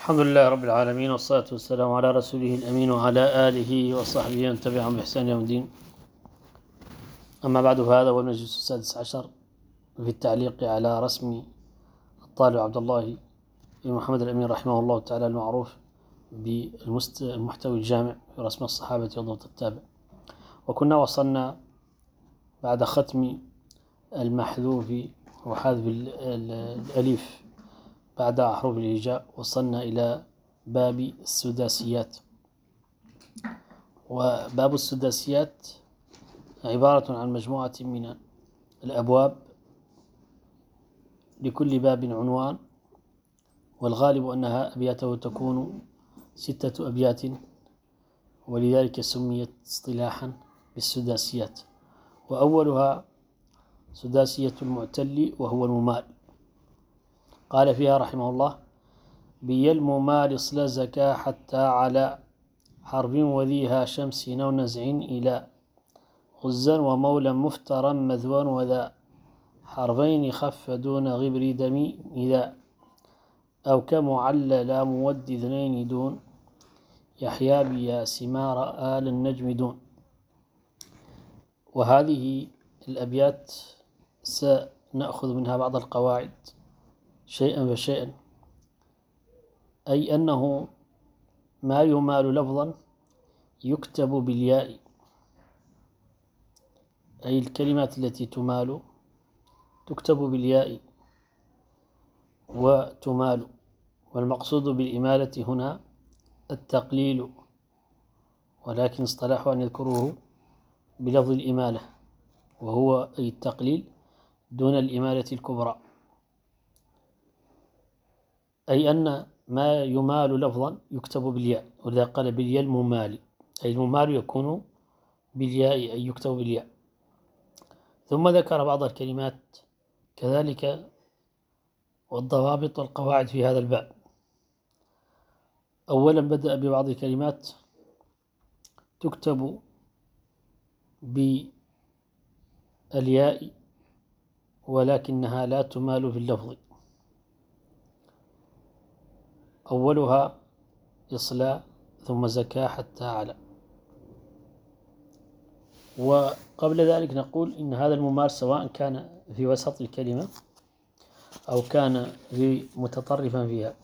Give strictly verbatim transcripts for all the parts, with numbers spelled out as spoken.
الحمد لله رب العالمين، والصلاة والسلام على رسوله الأمين وعلى آله وصحبه ومن تبعهم بإحسان يوم الدين. أما بعد، فهذا هو المجلس السادس عشر في التعليق على رسم الطالب عبد الله بن محمد الأمين رحمه الله تعالى، المعروف بالمحتوى الجامع في رسم الصحابة وضبط التابع. وكنا وصلنا بعد ختم المحذوف وحذف الألف بعد حروف الهجاء، وصلنا إلى باب السداسيات. وباب السداسيات عبارة عن مجموعة من الأبواب، لكل باب عنوان، والغالب أنها أبياته تكون ستة أبيات، ولذلك سميت اصطلاحا بالسداسيات. وأولها سداسية المعتل وهو الممال. قال فيها رحمه الله: بي الممال اصل زكا حتى على حرب وذيها شمس أو نزع إلى غزا ومولا مفترا مذوا وذا حربين خف دون غبر دم إذا أو كمعلل مود اثنين دون يحيى بيا سمار آل النجم دون. وهذه الأبيات سنأخذ منها بعض القواعد شيئا فشيئا، أي أنه ما يمال لفظا يكتب بالياء، أي الكلمات التي تمال تكتب بالياء وتمال. والمقصود بالإمالة هنا التقليل، ولكن اصطلحوا أن يذكروه بلفظ الإمالة، وهو أي التقليل دون الإمالة الكبرى، أي أن ما يمال لفظا يكتب بالياء. ولذا قال بالياء الممال، أي الممال يكون بالياء، أي يكتب بالياء. ثم ذكر بعض الكلمات كذلك والضوابط والقواعد في هذا الباب. أولا بدأ ببعض الكلمات تكتب بالياء ولكنها لا تمال في اللفظ. أولها إصلاء، ثم زكاة حتى على. وقبل ذلك نقول إن هذا الممال سواء كان في وسط الكلمة أو كان في متطرفا فيها.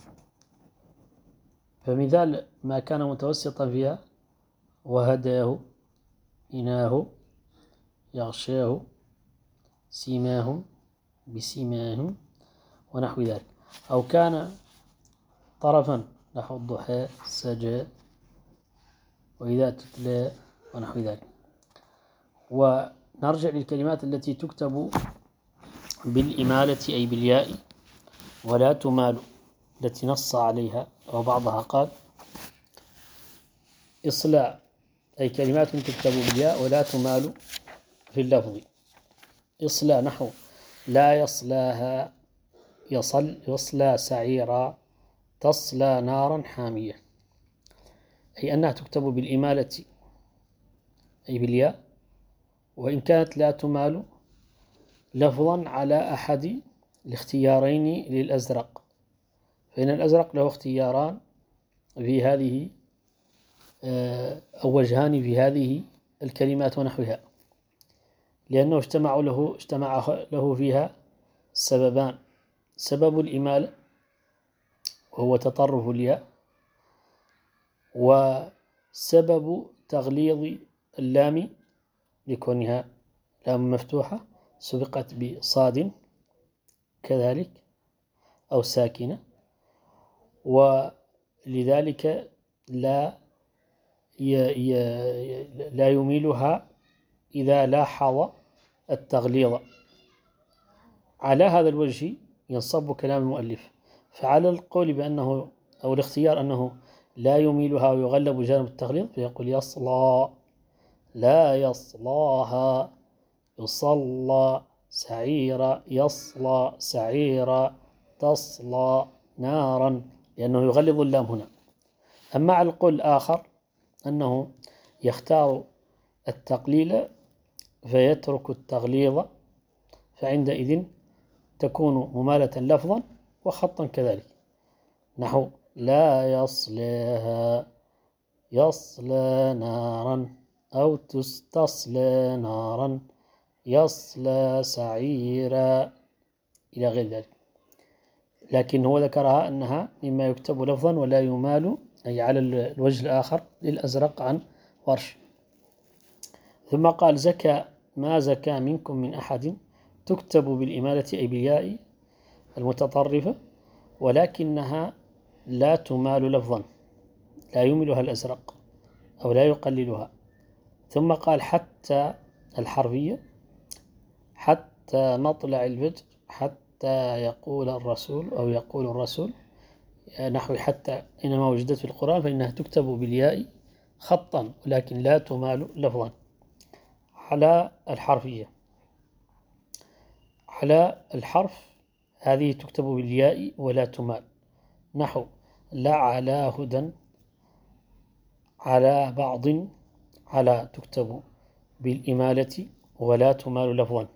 فمثال ما كان متوسطا فيها: وهداه، إناه، يغشاه، سيماهم، بسيماهم، ونحو ذلك. أو كان طرفا نحو الضحى، سجى، وإذا تتلى، ونحو ذلك. ونرجع للكلمات التي تكتب بالإمالة أي بالياء ولا تمال، التي نص عليها أو بعضها قال: إصلاء، أي كلمات تكتب بالياء ولا تمال في اللفظ. إصلاء نحو لا يصلاها، يصل، يصلى سعيرا، تصلى نارا حامية، أي أنها تكتب بالإمالة أي بالياء، وإن كانت لا تمال لفظا على أحد الاختيارين للأزرق، فإن الأزرق له اختياران في هذه أو وجهان في هذه الكلمات ونحوها، لأنه اجتمع له اجتمع له فيها سببان: سبب الإمالة وهو تطرف الياء، وسبب تغليظ اللام لكونها لام مفتوحة سبقت بصاد كذلك أو ساكنة، ولذلك لا لا يميلها إذا لاحظ التغليظ. على هذا الوجه ينصب كلام المؤلف. فعلى القول بأنه أو الاختيار أنه لا يميلها ويغلب جانب التغليظ، فيقول يصلى، لا يصلاها، يصلى سعيرا، يصلى سعيرا، تصلى نارا، لأنه يغلظ اللام هنا. أما على القول الآخر أنه يختار التقليل فيترك التغليظ، فعندئذ تكون ممالة لفظا وخطا كذلك، نحو لا يصليها يصلى نارا أو تستصلى نارا يصلى سعيرا إلى غير ذلك. لكن هو ذكرها أنها مما يكتب لفظا ولا يمال، أي على الوجه الآخر للأزرق عن ورش. ثم قال زكى ما زكى منكم من أحد تكتب بالإمالة أي بالياء المتطرفة، ولكنها لا تمال لفظا، لا يملها الأزرق أو لا يقللها. ثم قال حتى الحرفية، حتى مطلع الفجر، حتى يقول الرسول أو يقول الرسول، نحو حتى إنما وجدت في القرآن فإنها تكتب بالياء خطا ولكن لا تمال لفظا. على الحرفية، على الحرف هذه تكتب بالياء ولا تمال، نحو لا على هدى، على بعض، على تكتب بالإمالة ولا تمال لفظا،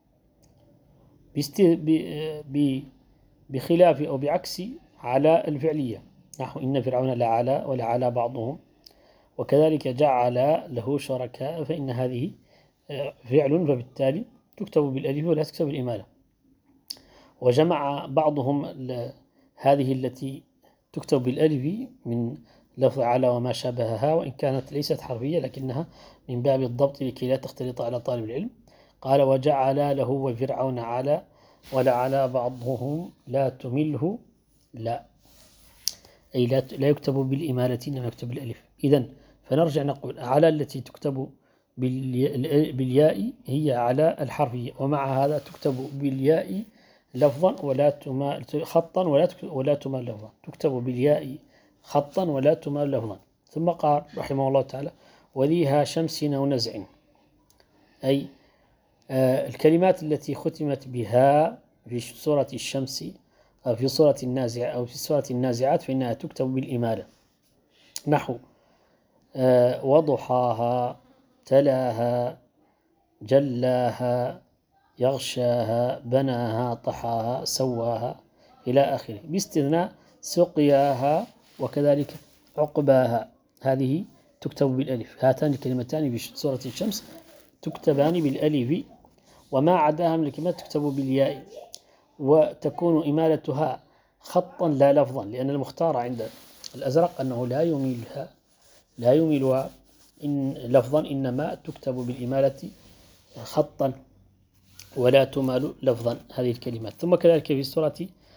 بخلاف أو بعكس على الفعلية، نحو إن فرعون لعلى ولا على بعضهم. وكذلك جعل له شركاء فإن هذه فعل فبالتالي تكتب بالألف ولا تكتب بالإمالة. وجمع بعضهم هذه التي تكتب بالألف من لفظ على وما شابهها، وإن كانت ليست حرفية لكنها من باب الضبط لكي لا تختلط على طالب العلم. قال وجعل له وفرعون على ولعلى بعضهم لا تمله، لا أي لا, لا يكتب بالإمالة إنما يكتب بالألف. إذن فنرجع نقول على التي تكتب بالياء هي على الحرفية، ومع هذا تكتب بالياء لفظا ولا تمال خطا ولا ولا تمال لفظا، تكتب بالياء خطا ولا تمال لفظا. ثم قال رحمه الله تعالى وذيها شمس أو نزع، أي آه الكلمات التي ختمت بها في سورة الشمس أو في سورة النازع أو في سورة النازعات فإنها تكتب بالإمالة، نحو آه وضحاها، تلاها، جلاها، يغشاها، بناها، طحاها، سواها إلى آخره، باستثناء سقياها وكذلك عقباها، هذه تكتب بالألف. هاتان الكلمتان في سورة الشمس تكتبان بالألف، وما عداها من الكلمات تكتب بالياء، وتكون إمالتها خطا لا لفظا، لأن المختار عند الأزرق أنه لا يميلها لا يميلها إن لفظا، إنما تكتب بالإمالة خطا ولا تمال لفظا هذه الكلمات. ثم كذلك في سورة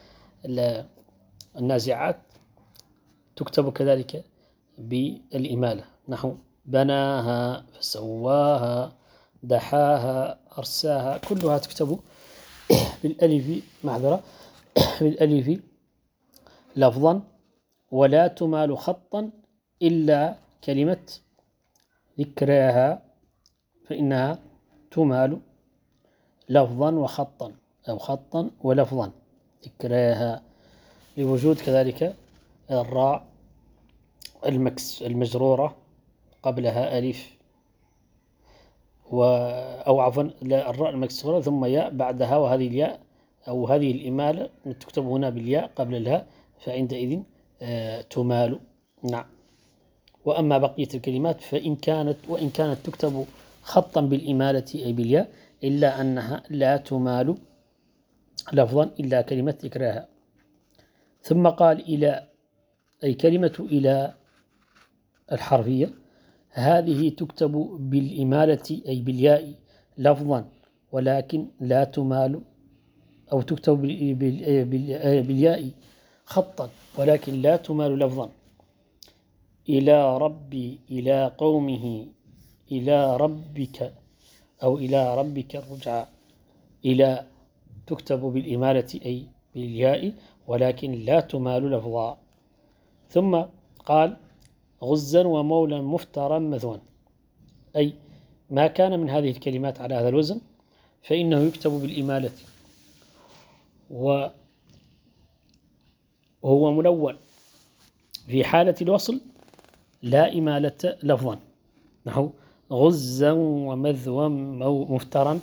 النازعات تكتب كذلك بالإمالة، نحو بناها، فسواها، دحاها، أرساها، كلها تكتب بالألف معذرة بالألف لفظا ولا تمال خطا إلا كلمة ذكراها فإنها تمال لفظا وخطا أو خطا ولفظا، ذكراها لوجود كذلك الراء المكس المجرورة قبلها ألف و أو عفوا الراء المكسورة ثم ياء بعدها، وهذه الياء أو هذه الإمالة تكتب هنا بالياء قبل الهاء فعندئذ آه تمال. نعم. وأما بقية الكلمات فإن كانت وإن كانت تكتب خطا بالإمالة أي بالياء إلا أنها لا تمال لفظا إلا كلمة ذكرها. ثم قال إلى، أي كلمة إلى الحرفية هذه تكتب بالإمالة أي بالياء لفظا ولكن لا تمال، أو تكتب بالياء خطا ولكن لا تمال لفظا. إلى ربي، إلى قومه، إلى ربك أو إلى ربك الرجعى، إلى تكتب بالإمالة أي بالياء ولكن لا تمال لفظا. ثم قال غزا ومولا مفترا مثوا، أي ما كان من هذه الكلمات على هذا الوزن فإنه يكتب بالإمالة وهو منون في حالة الوصل لا إمالة لفظا، نحو غزا ومذوا مفترا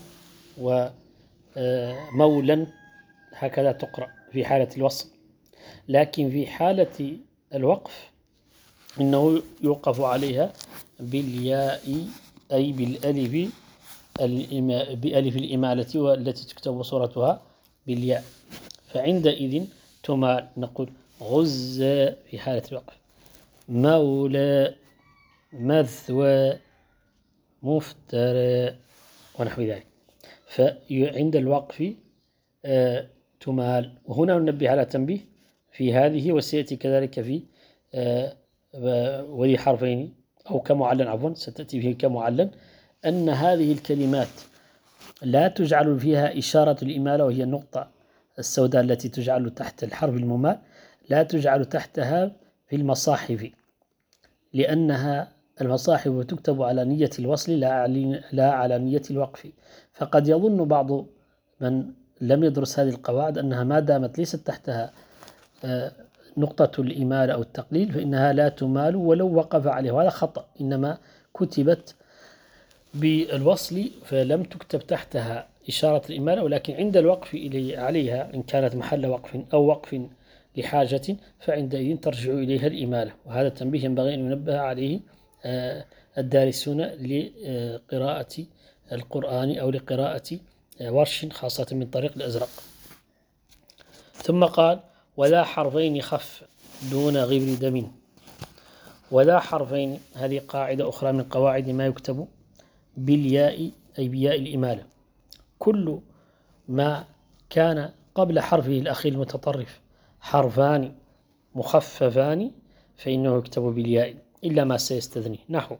ومولا، هكذا تقرأ في حالة الوصل. لكن في حالة الوقف إنه يوقف عليها بالياء أي بالألف بألف الإمالة والتي تكتب صورتها بالياء، فعندئذ تمال. نقول غز في حالة الوقف، مولى، مثوى، مفترى ونحو ذلك. فعند الوقف آه تمال. وهنا ننبه على تنبيه في هذه، وسيأتي كذلك في آه وذي حرفين أو كمعلن، عفوا ستأتي فيه كمعلن، أن هذه الكلمات لا تجعل فيها إشارة الإمالة، وهي النقطة السوداء التي تجعل تحت الحرف الممال، لا تجعل تحتها في المصاحف، لأنها المصاحف تكتب على نية الوصل لا على نية الوقف. فقد يظن بعض من لم يدرس هذه القواعد أنها ما دامت ليست تحتها نقطة الإمالة أو التقليل فإنها لا تمال ولو وقف عليها، وهذا خطأ. إنما كتبت بالوصل فلم تكتب تحتها إشارة الإمالة، ولكن عند الوقف عليها إن كانت محل وقف أو وقف لحاجة فعندئذ ترجع إليها الإمالة. وهذا التنبيه ينبغي أن ينبه عليه الدارسون لقراءة القرآن أو لقراءة ورش خاصة من طريق الأزرق. ثم قال ولا حرفين خف دون غبر دم. ولا حرفين هذه قاعدة أخرى من قواعد ما يكتب بالياء أي بياء الإمالة. كل ما كان قبل حرفه الأخير المتطرف حرفان مخففان فإنه يكتب بالياء، إلا ما سيستثني، نحو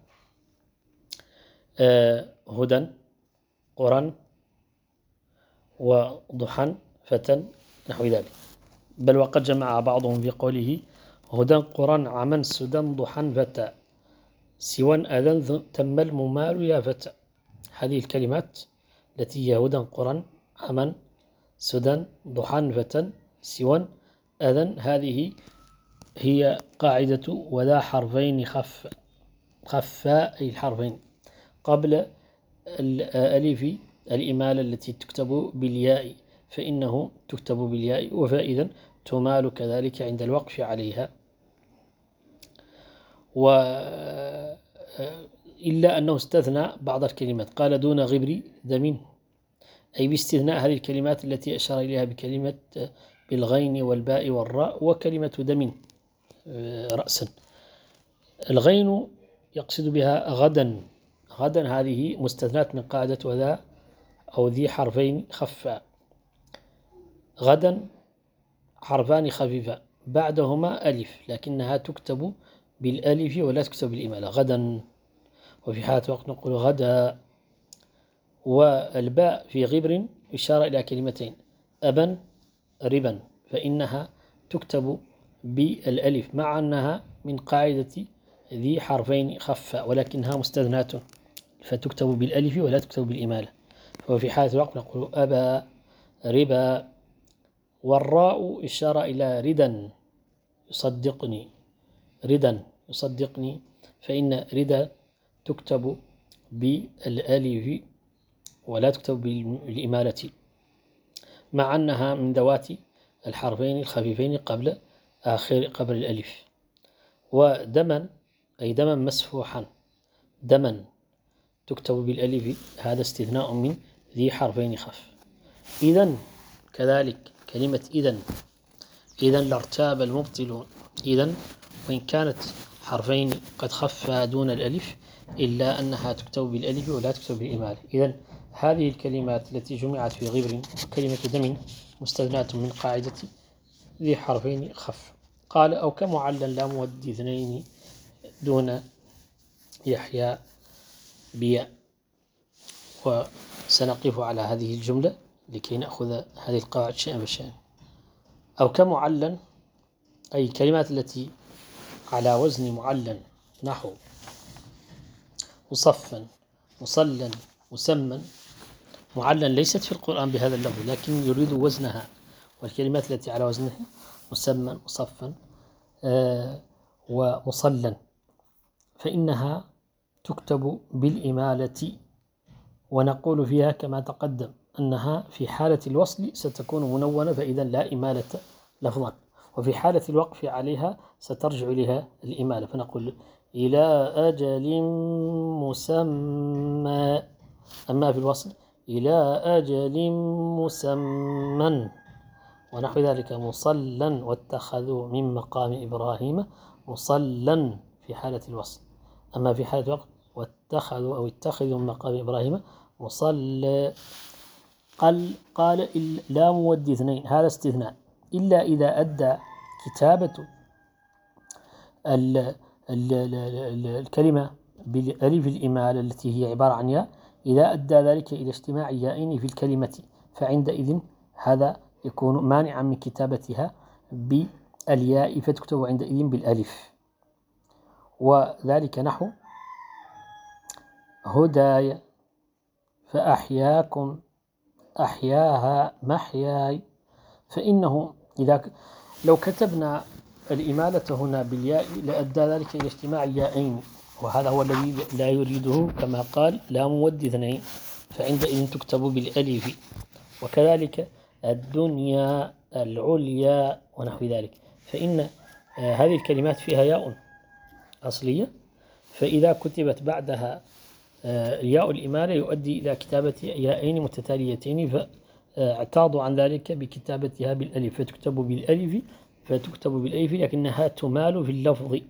آه هدى، قرى، وضحى، فتى، نحو ذلك. بل وقد جمع بعضهم في قوله هدى قرى عمن سدى ضحى فتى سوى أذن تم الممال يا فتى. هذه الكلمات التي هي هدى قرى عمن سدى ضحى فتى سوى أذن، هذه هي قاعدة ولا حرفين خف خفاء أي الحرفين قبل الألف الإمالة التي تكتب بالياء فإنه تكتب بالياء، وفائدا تمال كذلك عند الوقف عليها. و إلا أنه استثنى بعض الكلمات، قال دون غبر دم، أي باستثناء هذه الكلمات التي أشار إليها بكلمة بالغين والباء والراء وكلمة دم رأسا. الغين يقصد بها غدا، غدا هذه مستثنات من قاعدة وذا أو ذي حرفين خفا. غدا حرفان خفيفة بعدهما ألف لكنها تكتب بالألف ولا تكتب بالإمالة غدا. وفي حالة وقت نقول غدا. والباء في غبر إشارة إلى كلمتين أبا ربا فإنها تكتب بالألف مع أنها من قاعدة ذي حرفين خفا ولكنها مستثنات فتكتب بالألف ولا تكتب بالإمالة. وفي حالة الوقت نقول أبا ربا. والراء إشارة إلى ردا يصدقني، ردا يصدقني، فإن ردا تكتب بالألف ولا تكتب بالإمالة مع أنها من ذوات الحرفين الخفيفين قبل آخر قبل الألف. ودما أي دما مسفوحا، دما تكتب بالألف، هذا استثناء من ذي حرفين خف. إذن كذلك كلمة إذن، إذن لارتاب المبطلون، إذن وإن كانت حرفين قد خفا دون الألف إلا أنها تكتب بالألف ولا تكتب بالإمالة. إذن هذه الكلمات التي جمعت في غبر كلمة دم مستثناة من قاعدة ذي حرفين خف. قال أو كمعلن لا مودي اثنين دون يحيى بياء. وسنقف على هذه الجملة لكي نأخذ هذه القواعد شيئا فشيئا. أو كمعلن أي الكلمات التي على وزن معلن نحو مصفا، مصلا، مسمى. معلن ليست في القرآن بهذا اللفظ لكن يريد وزنها، والكلمات التي على وزنها مسمى، مصفا، آه ومصلا فإنها تكتب بالإمالة. ونقول فيها كما تقدم أنها في حالة الوصل ستكون منونة فإذا لا إمالة لفظا، وفي حالة الوقف عليها سترجع لها الإمالة، فنقول إلى أجل مسمى. أما في الوصل إلى أجل مسمى ونحو ذلك، مصلا واتخذوا من مقام إبراهيم مصلا في حالة الوصل. أما في حالة الوقف واتخذوا أو اتخذوا من مقام إبراهيم مصلى. قال قال لا مودي اثنين، هذا استثناء، إلا إذا أدى كتابة ال ال ال الكلمة بالألف الإمالة التي هي عبارة عن ياء، إذا أدى ذلك إلى اجتماع يائين في الكلمة، فعندئذ هذا يكون مانعا من كتابتها بالياء، فتكتب عندئذ بالألف. وذلك نحو هداي فأحياكم أحياها محياي. فإنه إذا لو كتبنا الإمالة هنا بالياء لأدى ذلك إلى اجتماع اليائين، وهذا هو الذي لا يريده، كما قال لا مود اثنين، فعندئذ تكتب بالألف. وكذلك الدنيا العليا ونحو ذلك، فإن آه هذه الكلمات فيها ياء أصلية، فإذا كتبت بعدها آه ياء الإمالة يؤدي إلى كتابة يائين متتاليتين، فاعتاضوا عن ذلك بكتابتها بالألف، فتكتب بالألف فتكتب بالألف لكنها تمال في اللفظ.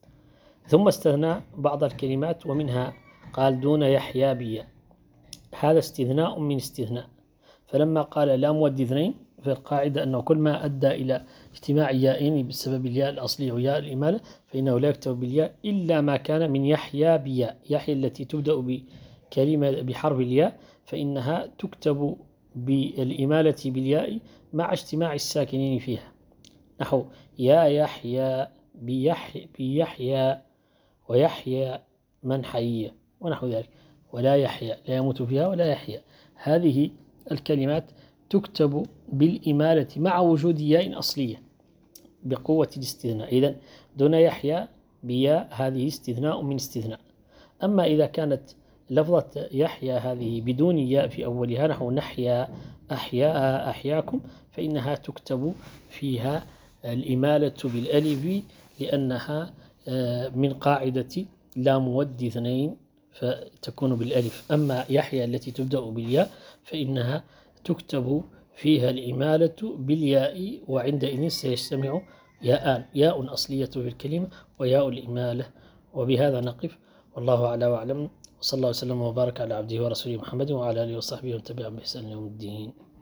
ثم استثنى بعض الكلمات، ومنها قال دون يحيى بيا، هذا استثناء من استثناء. فلما قال لا مود اثنين، فالقاعدة أنه كل ما أدى إلى اجتماع يائين بسبب الياء الأصلية وياء الإمالة فإنه لا يكتب بالياء إلا ما كان من يحيى بيا. يحيى التي تبدأ بكلمة بحرف الياء فإنها تكتب بالإمالة بالياء مع اجتماع الساكنين فيها، نحو يا يحيى بيحيى, بيحيى ويحيى من حي ونحو ذلك، ولا يحيى لا يموت فيها ولا يحيى. هذه الكلمات تكتب بالإمالة مع وجود ياء أصلية بقوة الاستثناء. إذن دون يحيى بياء هذه استثناء من استثناء. أما إذا كانت لفظة يحيى هذه بدون ياء في أولها، نحو نحيا أحياء أحياكم، فإنها تكتب فيها الإمالة بالألف، لأنها من قاعدة لا مود اثنين فتكون بالألف. أما يحيى التي تبدأ بالياء فإنها تكتب فيها الإمالة بالياء، وعندئذ سيجتمع ياءان، ياء أصلية في الكلمة وياء الإمالة. وبهذا نقف، والله أعلى وأعلم، وصلى الله وسلم وبارك على عبده ورسوله محمد وعلى آله وصحبه ومن تبعهم بإحسان يوم الدين.